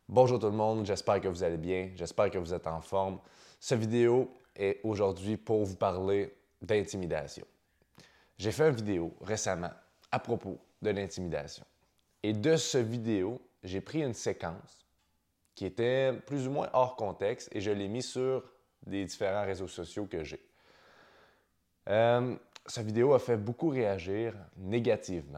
Bonjour tout le monde, j'espère que vous allez bien, j'espère que vous êtes en forme. Cette vidéo est aujourd'hui pour vous parler d'intimidation. J'ai fait une vidéo récemment à propos de l'intimidation. Et de cette vidéo, j'ai pris une séquence qui était plus ou moins hors contexte et je l'ai mis sur des différents réseaux sociaux que j'ai. Cette vidéo a fait beaucoup réagir négativement.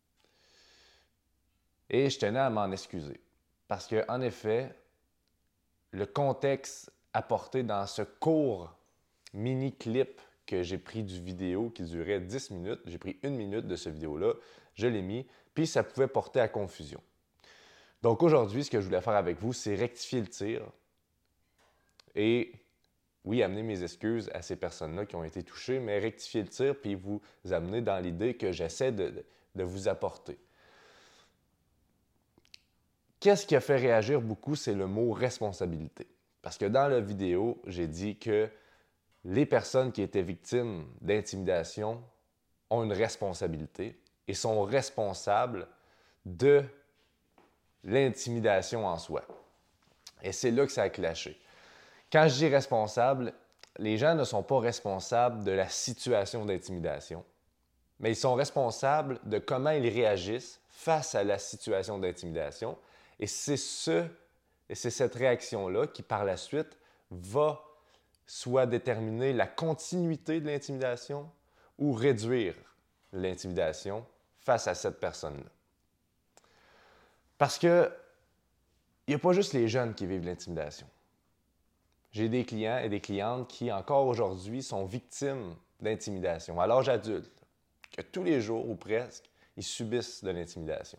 Et je tenais à m'en excuser. Parce que, en effet, le contexte apporté dans ce court mini-clip que j'ai pris du vidéo qui durait 10 minutes, j'ai pris 1 minute de cette vidéo-là, je l'ai mis, puis ça pouvait porter à confusion. Donc aujourd'hui, ce que je voulais faire avec vous, c'est rectifier le tir et, oui, amener mes excuses à ces personnes-là qui ont été touchées, mais rectifier le tir puis vous amener dans l'idée que j'essaie de vous apporter. Qu'est-ce qui a fait réagir beaucoup, c'est le mot responsabilité. Parce que dans la vidéo, j'ai dit que les personnes qui étaient victimes d'intimidation ont une responsabilité et sont responsables de l'intimidation en soi. Et c'est là que ça a clashé. Quand je dis responsable, les gens ne sont pas responsables de la situation d'intimidation, mais ils sont responsables de comment ils réagissent face à la situation d'intimidation. Et c'est cette réaction-là qui, par la suite, va soit déterminer la continuité de l'intimidation ou réduire l'intimidation face à cette personne-là. Parce que il n'y a pas juste les jeunes qui vivent l'intimidation. J'ai des clients et des clientes qui, encore aujourd'hui, sont victimes d'intimidation à l'âge adulte, que tous les jours ou presque, ils subissent de l'intimidation.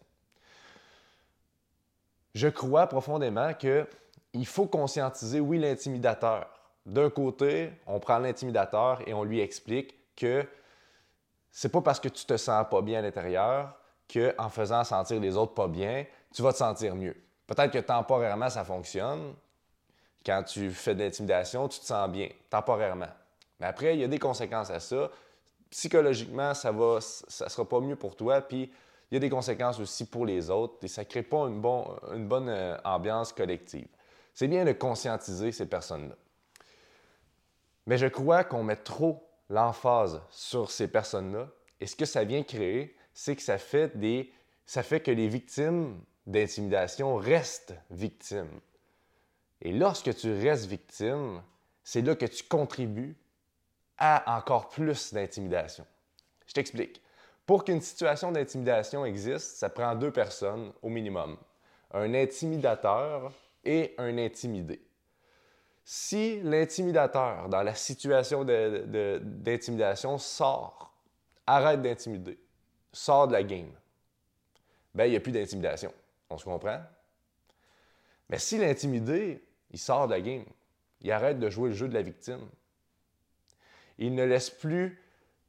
Je crois profondément qu'il faut conscientiser, oui, l'intimidateur. D'un côté, on prend l'intimidateur et on lui explique que c'est pas parce que tu te sens pas bien à l'intérieur qu'en faisant sentir les autres pas bien, tu vas te sentir mieux. Peut-être que temporairement, ça fonctionne. Quand tu fais de l'intimidation, tu te sens bien, temporairement. Mais après, il y a des conséquences à ça. Psychologiquement, ça sera pas mieux pour toi, puis il y a des conséquences aussi pour les autres et ça ne crée pas une bonne ambiance collective. C'est bien de conscientiser ces personnes-là. Mais je crois qu'on met trop l'emphase sur ces personnes-là et ce que ça vient créer, c'est que ça fait que les victimes d'intimidation restent victimes. Et lorsque tu restes victime, c'est là que tu contribues à encore plus d'intimidation. Je t'explique. Pour qu'une situation d'intimidation existe, ça prend 2 personnes au minimum. Un intimidateur et un intimidé. Si l'intimidateur, dans la situation d'intimidation, arrête d'intimider, sort de la game, bien, il n'y a plus d'intimidation. On se comprend? Mais si l'intimidé, il sort de la game, il arrête de jouer le jeu de la victime, il ne laisse plus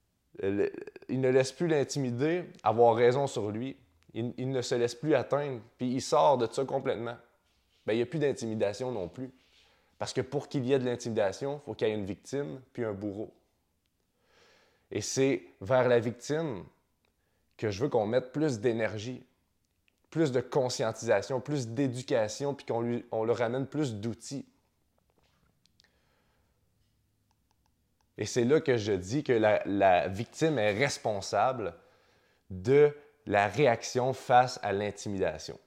l'intimidé avoir raison sur lui. Il ne se laisse plus atteindre, puis il sort de ça complètement. Bien, il n'y a plus d'intimidation non plus. Parce que pour qu'il y ait de l'intimidation, il faut qu'il y ait une victime puis un bourreau. Et c'est vers la victime que je veux qu'on mette plus d'énergie, plus de conscientisation, plus d'éducation, puis qu'on leur amène plus d'outils. Et c'est là que je dis que la victime est responsable de la réaction face à l'intimidation.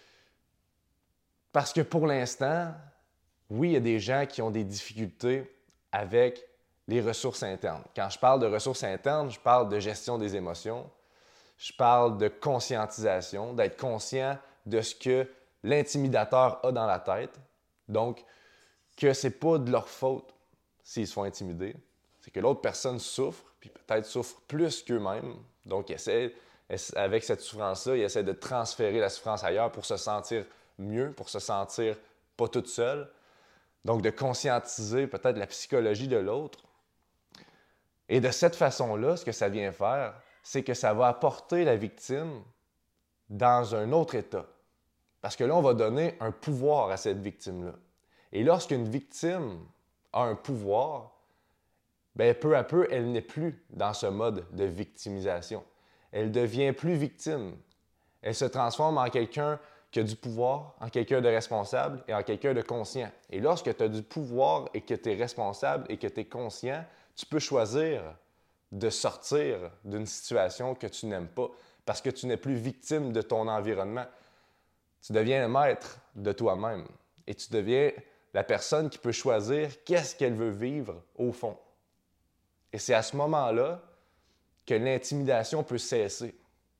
Parce que pour l'instant, oui, il y a des gens qui ont des difficultés avec les ressources internes. Quand je parle de ressources internes, je parle de gestion des émotions, je parle de conscientisation, d'être conscient de ce que l'intimidateur a dans la tête. Donc, que ce n'est pas de leur faute s'ils se font intimider. C'est que l'autre personne souffre, puis peut-être souffre plus qu'eux-mêmes. Donc, avec cette souffrance-là, ils essaient de transférer la souffrance ailleurs pour se sentir mieux, pour se sentir pas toute seule. Donc, de conscientiser peut-être la psychologie de l'autre. Et de cette façon-là, ce que ça vient faire, c'est que ça va apporter la victime dans un autre état. Parce que là, on va donner un pouvoir à cette victime-là. Et lorsqu'une victime a un pouvoir, bien, peu à peu, elle n'est plus dans ce mode de victimisation. Elle devient plus victime. Elle se transforme en quelqu'un qui a du pouvoir, en quelqu'un de responsable et en quelqu'un de conscient. Et lorsque tu as du pouvoir et que tu es responsable et que tu es conscient, tu peux choisir de sortir d'une situation que tu n'aimes pas parce que tu n'es plus victime de ton environnement. Tu deviens maître de toi-même et tu deviens la personne qui peut choisir qu'est-ce qu'elle veut vivre au fond. Et c'est à ce moment-là que l'intimidation peut cesser.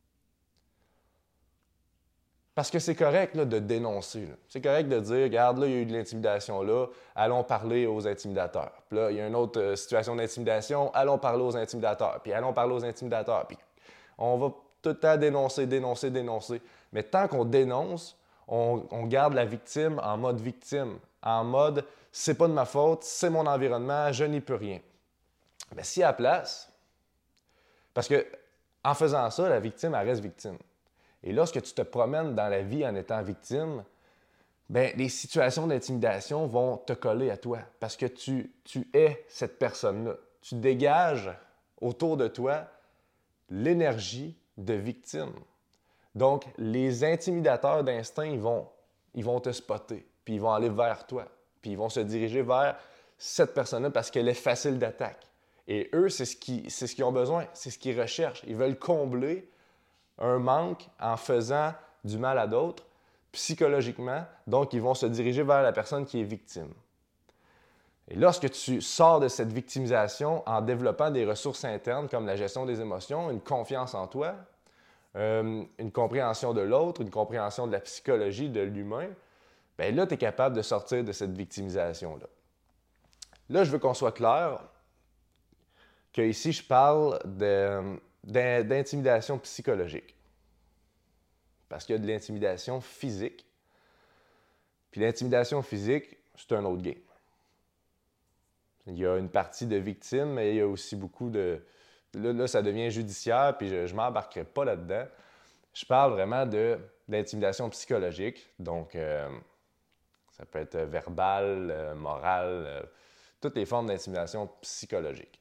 Parce que c'est correct là, de dénoncer. Là. C'est correct de dire, regarde, là, il y a eu de l'intimidation là, allons parler aux intimidateurs. Puis là, il y a une autre situation d'intimidation, allons parler aux intimidateurs. Puis allons parler aux intimidateurs. Puis on va tout le temps dénoncer, dénoncer, dénoncer. Mais tant qu'on dénonce, on garde la victime en mode victime, en mode c'est pas de ma faute, c'est mon environnement, je n'y peux rien. Mais si à la place, parce que en faisant ça, la victime, elle reste victime. Et lorsque tu te promènes dans la vie en étant victime, bien, les situations d'intimidation vont te coller à toi parce que tu es cette personne-là. Tu dégages autour de toi l'énergie de victime. Donc, les intimidateurs d'instinct, ils vont te spotter, puis ils vont aller vers toi, puis ils vont se diriger vers cette personne-là parce qu'elle est facile d'attaque. Et eux, c'est ce qu'ils ont besoin, c'est ce qu'ils recherchent. Ils veulent combler un manque en faisant du mal à d'autres psychologiquement, donc ils vont se diriger vers la personne qui est victime. Et lorsque tu sors de cette victimisation en développant des ressources internes comme la gestion des émotions, une confiance en toi, une compréhension de l'autre, une compréhension de la psychologie de l'humain, bien là, tu es capable de sortir de cette victimisation-là. Là, je veux qu'on soit clair que ici, je parle d'intimidation psychologique. Parce qu'il y a de l'intimidation physique. Puis l'intimidation physique, c'est un autre game. Il y a une partie de victime, mais il y a aussi beaucoup de... Là ça devient judiciaire, puis je ne m'embarquerai pas là-dedans. Je parle vraiment d'intimidation psychologique. Donc, ça peut être verbal, moral, toutes les formes d'intimidation psychologique.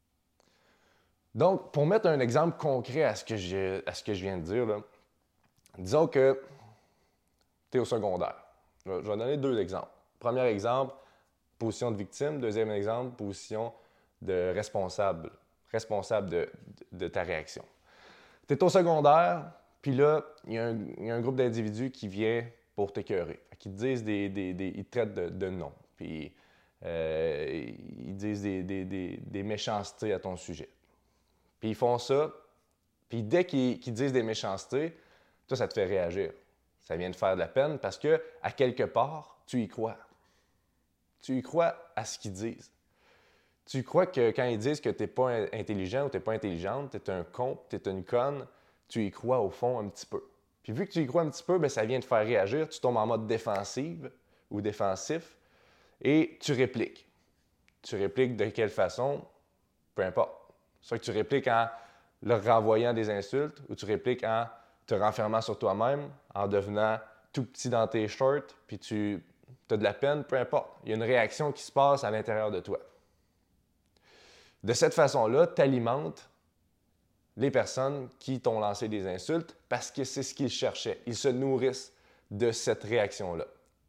Donc, pour mettre un exemple concret à ce que je viens de dire, là, disons que tu es au secondaire. Je vais donner deux exemples. Premier exemple, position de victime. Deuxième exemple, position de responsable de ta réaction. Tu es au secondaire, puis là, il y a un groupe d'individus qui vient pour t'écœurer. Qui te disent ils te traitent de noms, puis ils disent des méchancetés à ton sujet. Puis ils font ça, puis dès qu'ils disent des méchancetés, toi, ça te fait réagir. Ça vient te faire de la peine parce que, à quelque part, tu y crois. Tu y crois à ce qu'ils disent. Tu y crois que quand ils disent que tu n'es pas intelligent ou tu n'es pas intelligente, tu es un con, tu es une conne, tu y crois au fond un petit peu. Puis vu que tu y crois un petit peu, bien, ça vient te faire réagir, tu tombes en mode défensive ou défensif et tu répliques. Tu répliques de quelle façon? Peu importe. Soit que tu répliques en leur renvoyant des insultes ou tu répliques en te renfermant sur toi-même, en devenant tout petit dans tes shorts, puis tu as de la peine, peu importe. Il y a une réaction qui se passe à l'intérieur de toi. De cette façon-là, tu alimentes les personnes qui t'ont lancé des insultes parce que c'est ce qu'ils cherchaient. Ils se nourrissent de cette réaction-là.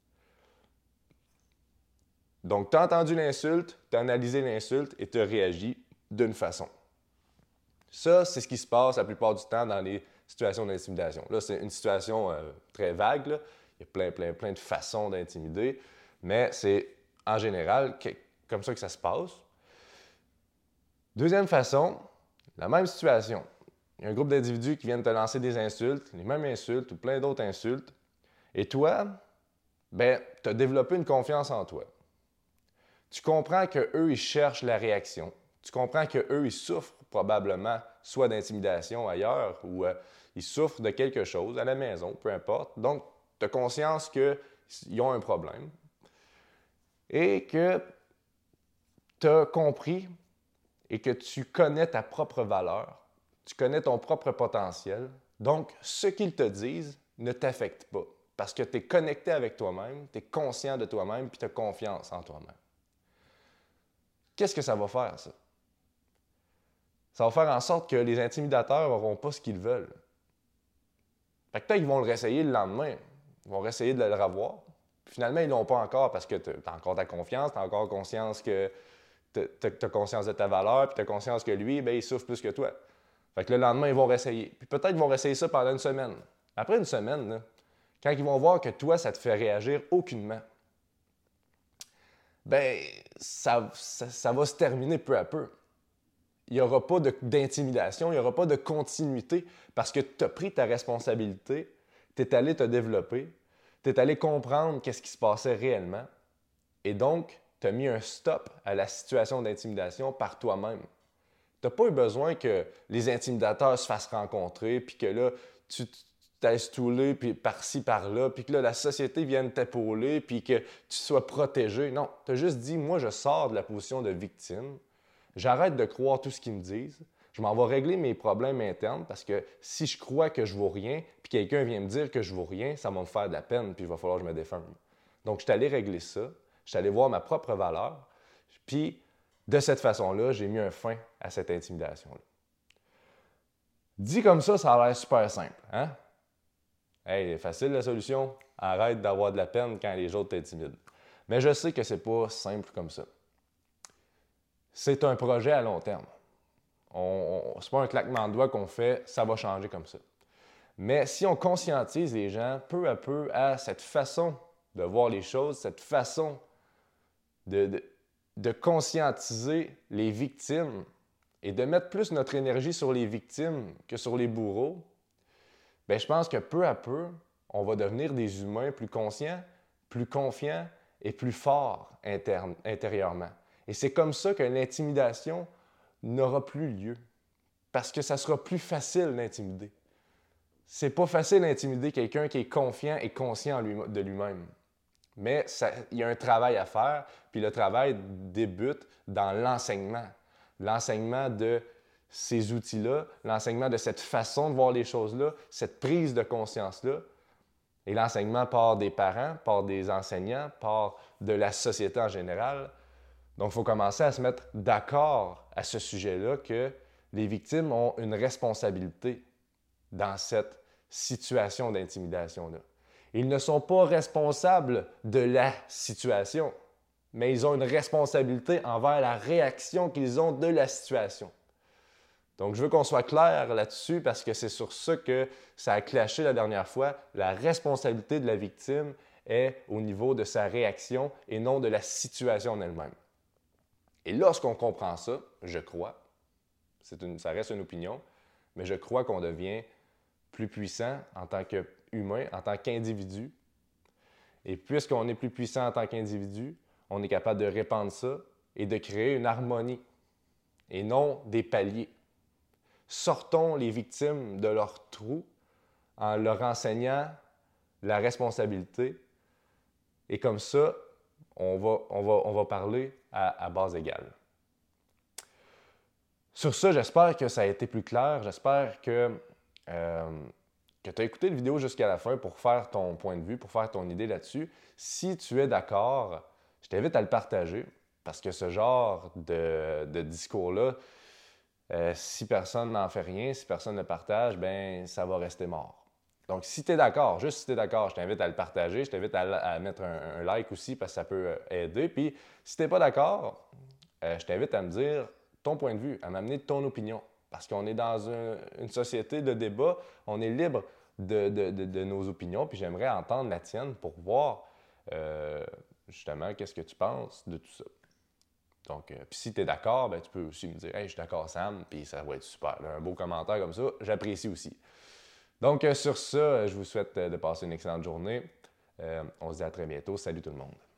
Donc, tu as entendu l'insulte, tu as analysé l'insulte et tu as réagi d'une façon. Ça, c'est ce qui se passe la plupart du temps dans les situations d'intimidation. Là, c'est une situation très vague. Là. Il y a plein de façons d'intimider, mais c'est en général comme ça que ça se passe. Deuxième façon, la même situation. Il y a un groupe d'individus qui viennent te lancer des insultes, les mêmes insultes ou plein d'autres insultes. Et toi, ben, tu as développé une confiance en toi. Tu comprends qu'eux, ils cherchent la réaction. Tu comprends qu'eux, ils souffrent probablement soit d'intimidation ailleurs ou ils souffrent de quelque chose à la maison, peu importe. Donc, tu as conscience qu'ils ont un problème et que tu as compris et que tu connais ta propre valeur, tu connais ton propre potentiel. Donc, ce qu'ils te disent ne t'affecte pas parce que tu es connecté avec toi-même, tu es conscient de toi-même puis tu as confiance en toi-même. Qu'est-ce que ça va faire, ça? Ça va faire en sorte que les intimidateurs n'auront pas ce qu'ils veulent. Fait que peut-être qu'ils vont le réessayer le lendemain. Ils vont essayer de le revoir. Finalement, ils ne l'ont pas encore parce que tu as encore ta confiance, tu as encore conscience que tu as conscience de ta valeur, puis tu as conscience que lui, bien, il souffre plus que toi. Fait que le lendemain, ils vont réessayer. Puis peut-être qu'ils vont réessayer ça pendant une semaine. Après une semaine, là, quand ils vont voir que toi, ça te fait réagir aucunement, bien, ça va se terminer peu à peu. Il n'y aura pas d'intimidation, il n'y aura pas de continuité parce que tu as pris ta responsabilité, tu es allé te développer, tu es allé comprendre qu'est-ce qui se passait réellement et donc tu as mis un stop à la situation d'intimidation par toi-même. Tu n'as pas eu besoin que les intimidateurs se fassent rencontrer puis que là, tu t'ailles stouler puis par-ci, par-là, puis que là, la société vienne t'épauler puis que tu sois protégé. Non, tu as juste dit, moi, je sors de la position de victime. J'arrête de croire tout ce qu'ils me disent. Je m'en vais régler mes problèmes internes parce que si je crois que je ne vaux rien, puis quelqu'un vient me dire que je ne vaux rien, ça va me faire de la peine, puis il va falloir que je me défende. Donc, je suis allé régler ça. Je suis allé voir ma propre valeur. Puis, de cette façon-là, j'ai mis un fin à cette intimidation-là. Dit comme ça a l'air super simple. Hein? Hey, facile la solution. Arrête d'avoir de la peine quand les autres t'intimident. Mais je sais que c'est pas simple comme ça. C'est un projet à long terme. C'est pas un claquement de doigts qu'on fait, ça va changer comme ça. Mais si on conscientise les gens peu à peu à cette façon de voir les choses, cette façon de conscientiser les victimes et de mettre plus notre énergie sur les victimes que sur les bourreaux, bien, je pense que peu à peu, on va devenir des humains plus conscients, plus confiants et plus forts intérieurement. Et c'est comme ça que l'intimidation n'aura plus lieu. Parce que ça sera plus facile d'intimider. C'est pas facile d'intimider quelqu'un qui est confiant et conscient de lui-même. Mais il y a un travail à faire, puis le travail débute dans l'enseignement. L'enseignement de ces outils-là, l'enseignement de cette façon de voir les choses-là, cette prise de conscience-là. Et l'enseignement part des parents, part des enseignants, part de la société en général. Donc, il faut commencer à se mettre d'accord à ce sujet-là que les victimes ont une responsabilité dans cette situation d'intimidation-là. Ils ne sont pas responsables de la situation, mais ils ont une responsabilité envers la réaction qu'ils ont de la situation. Donc, je veux qu'on soit clair là-dessus parce que c'est sur ça que ça a clashé la dernière fois. La responsabilité de la victime est au niveau de sa réaction et non de la situation en elle-même. Et lorsqu'on comprend ça, je crois, ça reste une opinion, mais je crois qu'on devient plus puissant en tant qu'humain, en tant qu'individu. Et puisqu'on est plus puissant en tant qu'individu, on est capable de répandre ça et de créer une harmonie et non des paliers. Sortons les victimes de leur trou en leur enseignant la responsabilité et comme ça, on va parler à base égale. Sur ça, j'espère que ça a été plus clair. J'espère que tu as écouté la vidéo jusqu'à la fin pour faire ton point de vue, pour faire ton idée là-dessus. Si tu es d'accord, je t'invite à le partager parce que ce genre de discours-là, si personne n'en fait rien, si personne ne partage, ben ça va rester mort. Donc, si tu es d'accord, juste si tu es d'accord, je t'invite à le partager, je t'invite à mettre un like aussi parce que ça peut aider. Puis, si tu n'es pas d'accord, je t'invite à me dire ton point de vue, à m'amener ton opinion. Parce qu'on est dans une société de débat, on est libre de nos opinions, puis j'aimerais entendre la tienne pour voir justement qu'est-ce que tu penses de tout ça. Donc, puis si tu es d'accord, ben, tu peux aussi me dire « Hey, je suis d'accord, Sam », puis ça va être super. Là, un beau commentaire comme ça, j'apprécie aussi. Donc, sur ça, je vous souhaite de passer une excellente journée. On se dit à très bientôt. Salut tout le monde.